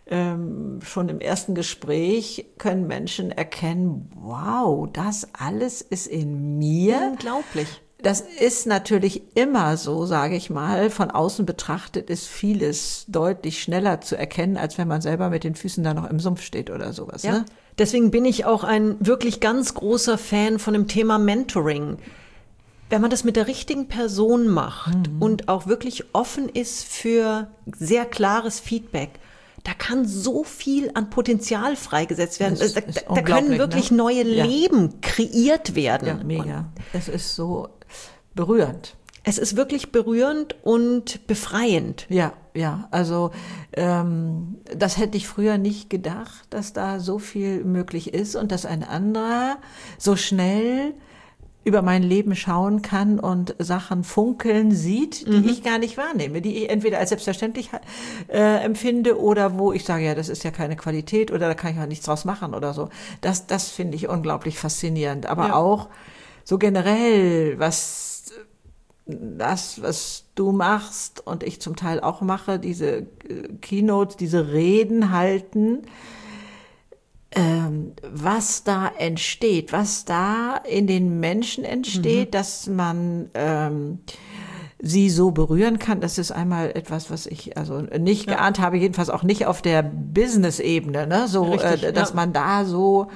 Ähm, schon im ersten Gespräch können Menschen erkennen, wow, das alles ist in mir. Unglaublich. Das ist natürlich immer so, sage ich mal. Von außen betrachtet ist vieles deutlich schneller zu erkennen, als wenn man selber mit den Füßen da noch im Sumpf steht oder sowas. Ja. Ne? Deswegen bin ich auch ein wirklich ganz großer Fan von dem Thema Mentoring. Wenn man das mit der richtigen Person macht mhm. und auch wirklich offen ist für sehr klares Feedback, da kann so viel an Potenzial freigesetzt werden. Das da, ist da können wirklich ne? neue ja. Leben kreiert werden. Ja, mega. Und es ist so berührend. Es ist wirklich berührend und befreiend. Ja, ja. Also ähm, das hätte ich früher nicht gedacht, dass da so viel möglich ist und dass ein anderer so schnell über mein Leben schauen kann und Sachen funkeln sieht, die mhm. ich gar nicht wahrnehme, die ich entweder als selbstverständlich äh, empfinde oder wo ich sage, ja, das ist ja keine Qualität oder da kann ich ja nichts draus machen oder so. Das, das finde ich unglaublich faszinierend. Aber ja. auch so generell, was das, was du machst und ich zum Teil auch mache, diese Keynotes, diese Reden halten, ähm, was da entsteht, was da in den Menschen entsteht, mhm. dass man ähm, sie so berühren kann, das ist einmal etwas, was ich also nicht ja. geahnt habe, jedenfalls auch nicht auf der Business-Ebene, ne? So, Richtig, äh, dass ja. man da so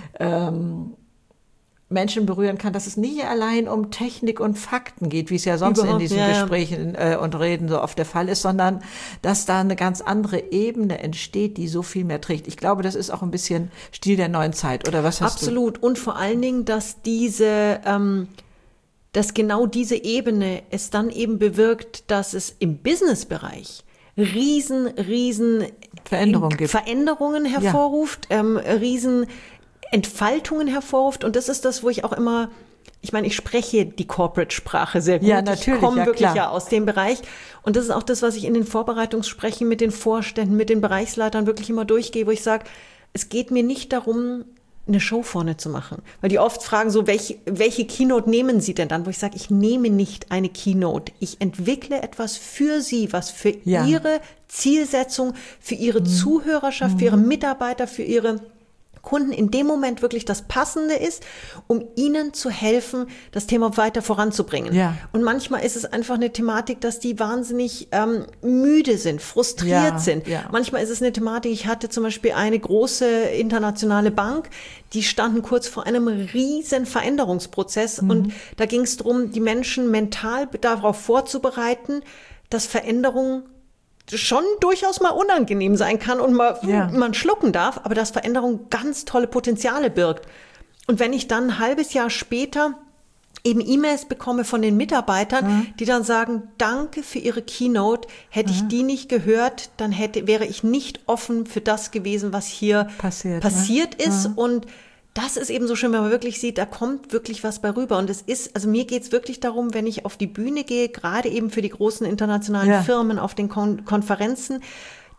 ähm, Menschen berühren kann, dass es nie allein um Technik und Fakten geht, wie es ja sonst Überhaupt, in diesen ja, Gesprächen äh, und Reden so oft der Fall ist, sondern dass da eine ganz andere Ebene entsteht, die so viel mehr trägt. Ich glaube, das ist auch ein bisschen Stil der neuen Zeit, oder was hast Absolut. du? Absolut. Und vor allen Dingen, dass diese, ähm, dass genau diese Ebene es dann eben bewirkt, dass es im Businessbereich riesen, riesen Veränderungen gibt. Veränderungen hervorruft, ja. ähm, riesen Entfaltungen hervorruft. Und das ist das, wo ich auch immer, ich meine, ich spreche die Corporate-Sprache sehr gut. Ja, natürlich. Ich komme ja, wirklich klar. ja aus dem Bereich. Und das ist auch das, was ich in den Vorbereitungssprechen mit den Vorständen, mit den Bereichsleitern wirklich immer durchgehe, wo ich sage, es geht mir nicht darum, eine Show vorne zu machen. Weil die oft fragen so, welche, welche Keynote nehmen Sie denn dann? Wo ich sage, ich nehme nicht eine Keynote. Ich entwickle etwas für Sie, was für ja. Ihre Zielsetzung, für Ihre mhm. Zuhörerschaft, mhm. für Ihre Mitarbeiter, für Ihre Kunden in dem Moment wirklich das Passende ist, um ihnen zu helfen, das Thema weiter voranzubringen. Ja. Und manchmal ist es einfach eine Thematik, dass die wahnsinnig ähm, müde sind, frustriert ja, sind. Ja. Manchmal ist es eine Thematik, ich hatte zum Beispiel eine große internationale Bank, die standen kurz vor einem riesen Veränderungsprozess mhm. und da ging es darum, die Menschen mental darauf vorzubereiten, dass Veränderungen schon durchaus mal unangenehm sein kann und mal, ja. man schlucken darf, aber dass Veränderung ganz tolle Potenziale birgt. Und wenn ich dann ein halbes Jahr später eben E-Mails bekomme von den Mitarbeitern, mhm. die dann sagen, danke für Ihre Keynote, hätte mhm. ich die nicht gehört, dann hätte, wäre ich nicht offen für das gewesen, was hier passiert, passiert ne? ist. Mhm. Und das ist eben so schön, wenn man wirklich sieht, da kommt wirklich was bei rüber. Und es ist, also mir geht es wirklich darum, wenn ich auf die Bühne gehe, gerade eben für die großen internationalen ja. Firmen, auf den Kon- Konferenzen,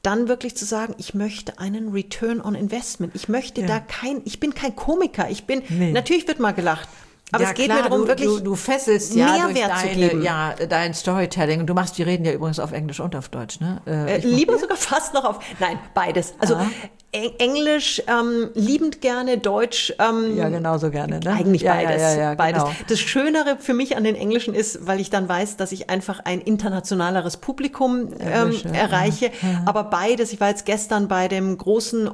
dann wirklich zu sagen, ich möchte einen Return on Investment. Ich möchte Ja. da kein, ich bin kein Komiker. Ich bin, Nee. natürlich wird mal gelacht. Aber ja, es geht klar, mir darum, du, wirklich du, du fesselst ja durch Mehrwert zu deine, geben. ja, dein Storytelling. Und du machst die Reden ja übrigens auf Englisch und auf Deutsch, ne? Äh, Äh, ich mach- lieber sogar fast noch auf, nein, beides. Also Ah. Eng- Englisch ähm, liebend gerne, Deutsch ähm, ja, genauso gerne, ne? eigentlich ja, beides. Ja, ja, ja, beides. genau. Das Schönere für mich an den Englischen ist, weil ich dann weiß, dass ich einfach ein internationaleres Publikum ähm, Erwische, erreiche. Aber beides, ich war jetzt gestern bei dem großen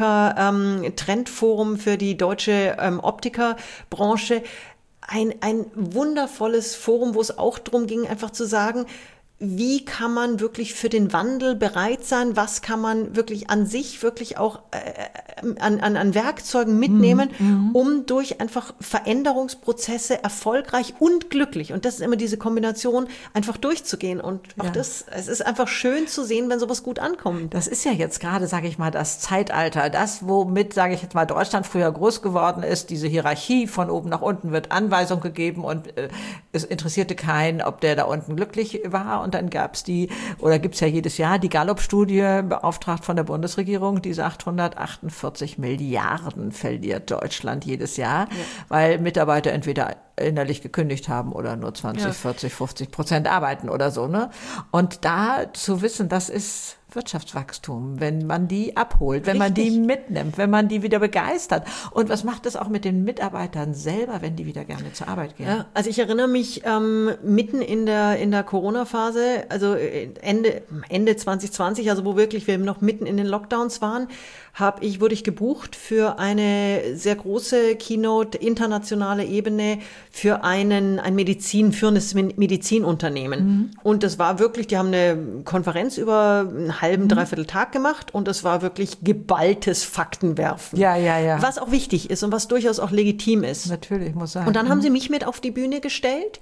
Optiker-Trendforum für die deutsche ähm, Optikerbranche. Ein, ein wundervolles Forum, wo es auch darum ging, einfach zu sagen, wie kann man wirklich für den Wandel bereit sein? Was kann man wirklich an sich wirklich auch äh, an, an, an Werkzeugen mitnehmen, mhm, um durch einfach Veränderungsprozesse erfolgreich und glücklich, und das ist immer diese Kombination, einfach durchzugehen. Und auch Ja. das, es ist einfach schön zu sehen, wenn sowas gut ankommt. Das ist ja jetzt gerade, sage ich mal, das Zeitalter, das, womit, sage ich jetzt mal, Deutschland früher groß geworden ist, diese Hierarchie von oben nach unten wird Anweisung gegeben und äh, es interessierte keinen, ob der da unten glücklich war. Und dann gab es die, oder gibt es ja jedes Jahr, die Gallup-Studie, beauftragt von der Bundesregierung, die sagt, hundertachtundvierzig Milliarden verliert Deutschland jedes Jahr, ja. weil Mitarbeiter entweder innerlich gekündigt haben oder nur zwanzig, ja. vierzig, fünfzig Prozent arbeiten oder so, ne? Und da zu wissen, das ist Wirtschaftswachstum, wenn man die abholt, wenn Richtig. man die mitnimmt, wenn man die wieder begeistert. Und was macht es auch mit den Mitarbeitern selber, wenn die wieder gerne zur Arbeit gehen? Ja, also ich erinnere mich ähm, mitten in der in der Corona-Phase, also Ende Ende zwanzig zwanzig, also wo wirklich wir noch mitten in den Lockdowns waren, habe ich wurde ich gebucht für eine sehr große Keynote, internationale Ebene, für einen ein Medizin führendes Medizinunternehmen. Mhm. Und das war wirklich, die haben eine Konferenz über einen halben, dreiviertel Tag gemacht und es war wirklich geballtes Faktenwerfen. Ja, ja, ja. Was auch wichtig ist und was durchaus auch legitim ist. Natürlich, muss sein. Und dann mhm. haben sie mich mit auf die Bühne gestellt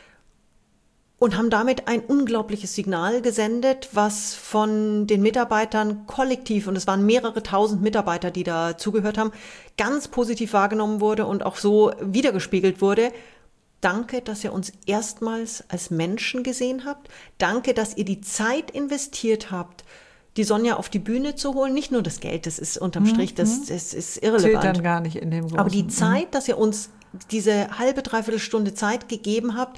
und haben damit ein unglaubliches Signal gesendet, was von den Mitarbeitern kollektiv, und es waren mehrere tausend Mitarbeiter, die da zugehört haben, ganz positiv wahrgenommen wurde und auch so wiedergespiegelt wurde. Danke, dass ihr uns erstmals als Menschen gesehen habt. Danke, dass ihr die Zeit investiert habt, die Sonja auf die Bühne zu holen. Nicht nur das Geld, das ist unterm Strich, das, das ist irrelevant. Zählt dann gar nicht in dem großen. Aber die Zeit, dass ihr uns diese halbe, dreiviertel Stunde Zeit gegeben habt,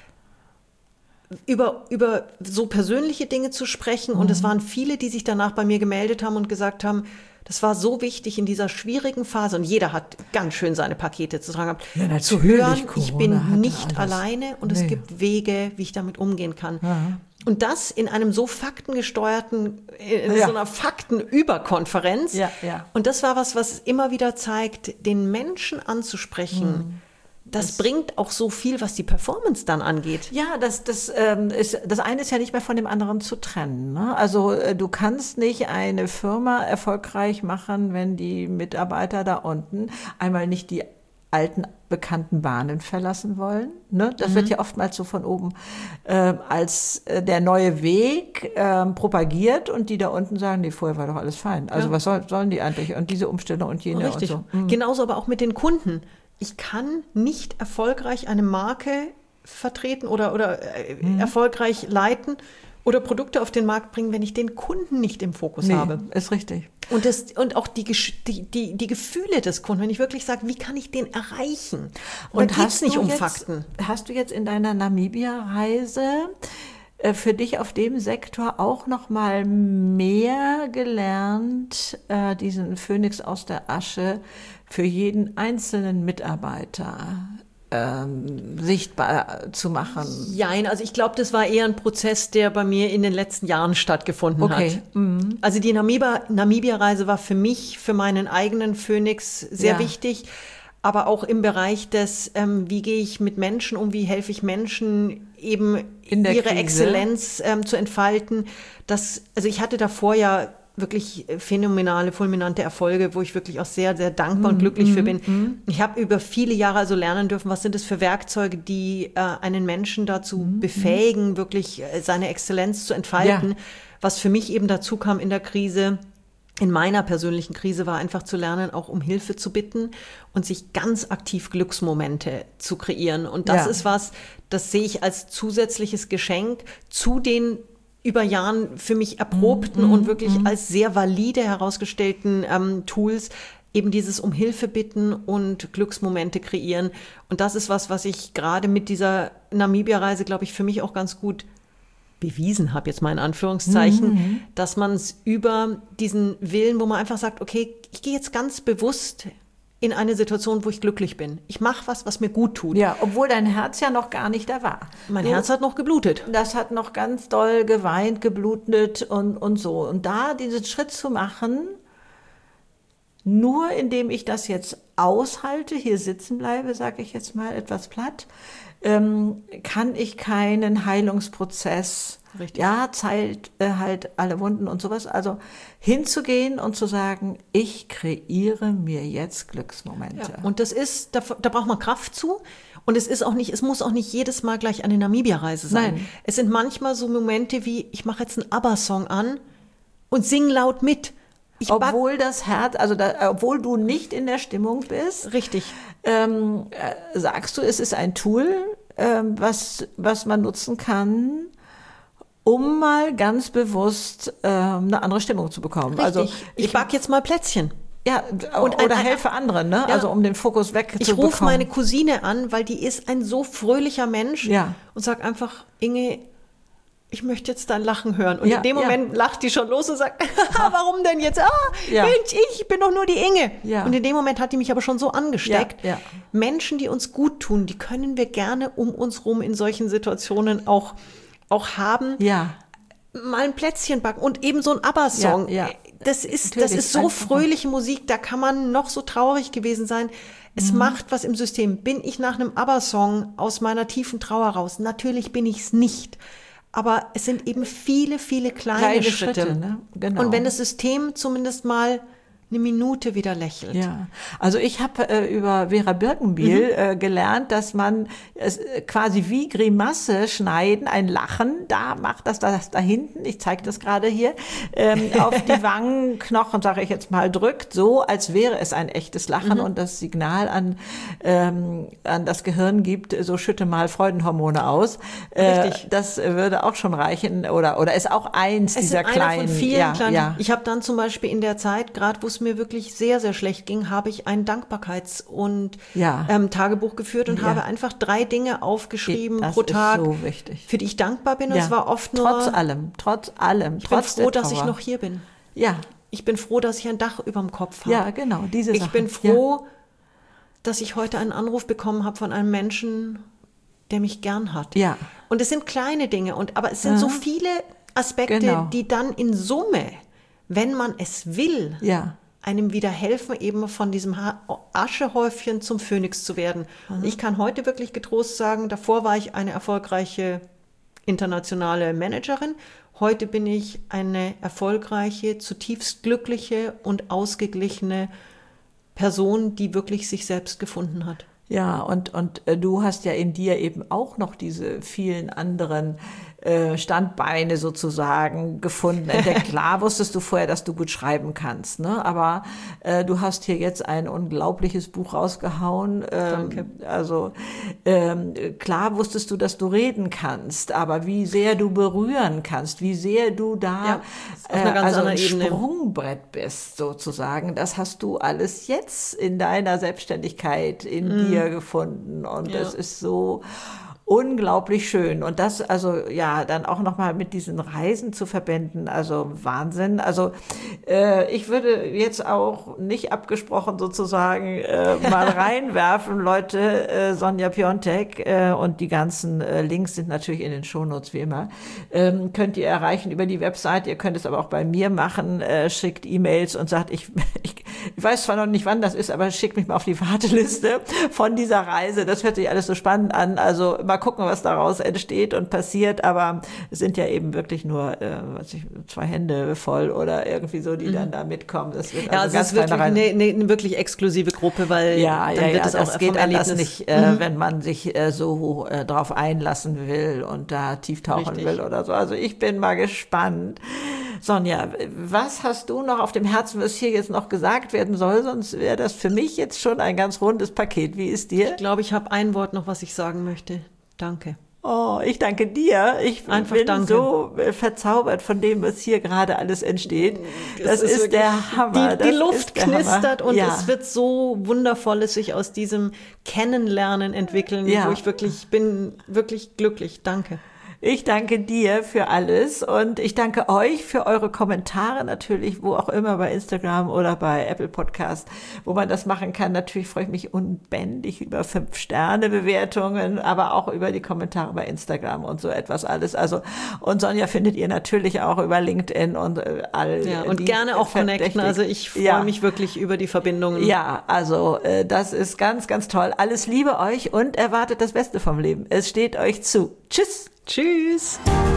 über, über so persönliche Dinge zu sprechen. Mhm. Und es waren viele, die sich danach bei mir gemeldet haben und gesagt haben, das war so wichtig in dieser schwierigen Phase. Und jeder hat ganz schön seine Pakete zu tragen gehabt. Ja, zu hören, Corona ich bin nicht alles. alleine und nee. es gibt Wege, wie ich damit umgehen kann. Ja. Und das in einem so faktengesteuerten, in ja. so einer Faktenüberkonferenz. Ja, ja. Und das war was, was immer wieder zeigt, den Menschen anzusprechen. Mhm. Das, das bringt auch so viel, was die Performance dann angeht. Ja, das, das, ähm, ist, das eine ist ja nicht mehr von dem anderen zu trennen. Ne? Also äh, du kannst nicht eine Firma erfolgreich machen, wenn die Mitarbeiter da unten einmal nicht die alten, bekannten Bahnen verlassen wollen. Ne? Das mhm. wird ja oftmals so von oben äh, als äh, der neue Weg äh, propagiert und die da unten sagen, nee, vorher war doch alles fein. Also ja. was soll, sollen die eigentlich? Und diese Umstellung und jene Richtig. und so. Mhm. Genauso aber auch mit den Kunden. Ich kann nicht erfolgreich eine Marke vertreten oder, oder äh, mhm. erfolgreich leiten oder Produkte auf den Markt bringen, wenn ich den Kunden nicht im Fokus nee, habe. Ist richtig. Und, das, und auch die, die, die, die Gefühle des Kunden, wenn ich wirklich sage, wie kann ich den erreichen? Und, und da geht es nicht um jetzt, Fakten. Hast du jetzt in deiner Namibia-Reise äh, für dich auf dem Sektor auch noch mal mehr gelernt, äh, diesen Phönix aus der Asche für jeden einzelnen Mitarbeiter ähm, sichtbar zu machen? Nein, also ich glaube, das war eher ein Prozess, der bei mir in den letzten Jahren stattgefunden okay. hat. Mhm. Also die Namibia, Namibia-Reise war für mich, für meinen eigenen Phönix sehr ja. wichtig, aber auch im Bereich des, ähm, wie gehe ich mit Menschen um, wie helfe ich Menschen eben in der ihre Krise. Exzellenz ähm, zu entfalten. Das, also ich hatte davor ja wirklich phänomenale, fulminante Erfolge, wo ich wirklich auch sehr, sehr dankbar mm, und glücklich mm, für bin. Mm. Ich habe über viele Jahre also lernen dürfen, was sind es für Werkzeuge, die äh, einen Menschen dazu mm, befähigen, mm. wirklich äh, seine Exzellenz zu entfalten. Ja. Was für mich eben dazu kam in der Krise, in meiner persönlichen Krise, war einfach zu lernen, auch um Hilfe zu bitten und sich ganz aktiv Glücksmomente zu kreieren. Und das ja. ist was, das sehe ich als zusätzliches Geschenk zu den über Jahren für mich erprobten Mhm. und wirklich Mhm. als sehr valide herausgestellten ähm, Tools eben dieses um Hilfe bitten und Glücksmomente kreieren. Und das ist was, was ich gerade mit dieser Namibia-Reise, glaube ich, für mich auch ganz gut bewiesen habe, jetzt mal in Anführungszeichen, Mhm. dass man es über diesen Willen, wo man einfach sagt, okay, ich gehe jetzt ganz bewusst in eine Situation, wo ich glücklich bin. Ich mache was, was mir gut tut. Ja, obwohl dein Herz ja noch gar nicht da war. Mein Du- Herz hat noch geblutet. Das hat noch ganz doll geweint, geblutet und, und so. Und da diesen Schritt zu machen, nur indem ich das jetzt aushalte, hier sitzen bleibe, sage ich jetzt mal etwas platt, ähm, kann ich keinen Heilungsprozess, Richtig. ja, Zeit äh, halt alle Wunden und sowas, also hinzugehen und zu sagen, ich kreiere mir jetzt Glücksmomente. Ja. Und das ist, da, da braucht man Kraft zu. Und es ist auch nicht, es muss auch nicht jedes Mal gleich eine Namibia-Reise sein. Nein. Es sind manchmal so Momente wie, ich mache jetzt einen ABBA-Song an und sing laut mit. Ich back- Obwohl das Herz, also da, obwohl du nicht in der Stimmung bist, Richtig. ähm, äh, sagst du, es ist ein Tool, ähm, was, was man nutzen kann, um mal ganz bewusst ähm, eine andere Stimmung zu bekommen. Richtig. Also ich back jetzt mal Plätzchen. ja, Und oder ein- ein- helfe anderen, ne? Ja. Also um den Fokus Ich wegzubekommen. rufe meine Cousine an, weil die ist ein so fröhlicher Mensch Ja. und sag einfach, Inge, ich möchte jetzt dein Lachen hören. Und Ja, in dem ja. Moment lacht die schon los und sagt, warum denn jetzt? Ah, Ja. Mensch, ich bin doch nur die Inge. Ja. Und in dem Moment hat die mich aber schon so angesteckt. Ja, ja. Menschen, die uns gut tun, die können wir gerne um uns rum in solchen Situationen auch, auch haben. Ja. Mal ein Plätzchen backen und eben so ein ABBA-Song. Ja, ja. Das ist, das Natürlich, ist so einfach. fröhliche Musik, da kann man noch so traurig gewesen sein. Es Mhm. macht was im System. Bin ich nach einem ABBA-Song aus meiner tiefen Trauer raus? Natürlich bin ich es nicht. Aber es sind eben viele, viele kleine, Kleine Schritte. Schritte, ne? Genau. Und wenn das System zumindest mal eine Minute wieder lächelt. Ja, also ich habe äh, über Vera Birkenbiel Mhm. äh, gelernt, dass man es äh, quasi wie Grimasse schneiden, ein Lachen, da macht das das da hinten, ich zeige das gerade hier, ähm, auf die Wangenknochen, sage ich jetzt mal, drückt, so als wäre es ein echtes Lachen Mhm. und das Signal an, ähm, an das Gehirn gibt, so schütte mal Freudenhormone aus. Äh, Richtig. Das würde auch schon reichen oder, oder ist auch eins Es dieser sind einer kleinen. von vielen ja, kleinen. ja. Ich habe dann zum Beispiel in der Zeit, gerade wo es mir wirklich sehr, sehr schlecht ging, habe ich ein Dankbarkeits- und Ja. ähm, Tagebuch geführt und Ja. habe einfach drei Dinge aufgeschrieben Das pro ist Tag, so wichtig. für die ich dankbar bin. Und Ja. es war oft nur, Trotz allem, trotz allem, ich bin trotz froh, der dass ich Trauer. noch hier bin. Ja, Ich bin froh, dass ich ein Dach über dem Kopf habe. ja, genau, diese Ich Sache. bin froh, dass ich heute einen Anruf bekommen habe von einem Menschen, der mich gern hat. Ja. Und es sind kleine Dinge, und aber es sind so viele Aspekte, Genau. die dann in Summe, wenn man es will, Ja, ja, einem wieder helfen, eben von diesem Ha- Aschehäufchen zum Phönix zu werden. Und ich kann heute wirklich getrost sagen, davor war ich eine erfolgreiche internationale Managerin. Heute bin ich eine erfolgreiche, zutiefst glückliche und ausgeglichene Person, die wirklich sich selbst gefunden hat. ja, und, und äh, du hast ja in dir eben auch noch diese vielen anderen äh, Standbeine sozusagen gefunden. Entdeckt. Klar wusstest du vorher, dass du gut schreiben kannst, ne? Aber äh, du hast hier jetzt ein unglaubliches Buch rausgehauen. Ähm, Danke. Also ähm, klar wusstest du, dass du reden kannst, aber wie sehr du berühren kannst, wie sehr du da Ja, ist auf einer ganz also ein anderen Ebene. Sprungbrett bist sozusagen, das hast du alles jetzt in deiner Selbstständigkeit in Mhm. dir gefunden und Ja. es ist so unglaublich schön und das also ja dann auch noch mal mit diesen Reisen zu verbinden, also Wahnsinn. Also äh, ich würde jetzt auch nicht abgesprochen sozusagen äh, mal reinwerfen, Leute, äh, Sonja Piontek äh, und die ganzen äh, Links sind natürlich in den Shownotes wie immer, ähm, könnt ihr erreichen über die Website, ihr könnt es aber auch bei mir machen, äh, schickt E-Mails und sagt, ich, ich, ich weiß zwar noch nicht, wann das ist, aber schickt mich mal auf die Warteliste von dieser Reise, das hört sich alles so spannend an, also mal gucken, was daraus entsteht und passiert, aber es sind ja eben wirklich nur äh, was ich, zwei Hände voll oder irgendwie so, die dann da mitkommen. Das wird Ja, also also ganz es ist wirklich kleine Reise. eine, eine, eine wirklich exklusive Gruppe, weil Ja, dann ja, wird ja, es auch das vom geht anders Erlebnis. nicht, äh, wenn man sich äh, so äh, drauf einlassen will und da tief tauchen Richtig. will oder so. Also ich bin mal gespannt. Sonja, was hast du noch auf dem Herzen, was hier jetzt noch gesagt werden soll? Sonst wäre das für mich jetzt schon ein ganz rundes Paket. Wie ist dir? Ich glaube, ich habe ein Wort noch, was ich sagen möchte. Danke. Oh, ich danke dir. Ich Einfach bin danke. so äh, verzaubert von dem, was hier gerade alles entsteht. Das, Es ist, wirklich- der Hammer. Die, die Das Luft ist der Hammer. knistert und ja. es wird so wundervolles sich aus diesem Kennenlernen entwickeln, Ja. wo ich wirklich bin wirklich glücklich. Danke. Ich danke dir für alles und ich danke euch für eure Kommentare natürlich, wo auch immer, bei Instagram oder bei Apple Podcast, wo man das machen kann. Natürlich freue ich mich unbändig über Fünf-Sterne-Bewertungen, aber auch über die Kommentare bei Instagram und so etwas alles. Also, und Sonja findet ihr natürlich auch über LinkedIn und äh, all. Ja, und die gerne auch verdächtig- connecten. Also ich freue Ja. mich wirklich über die Verbindungen. Ja, also äh, das ist ganz, ganz toll. Alles Liebe euch und erwartet das Beste vom Leben. Es steht euch zu. Tschüss. Tschüss.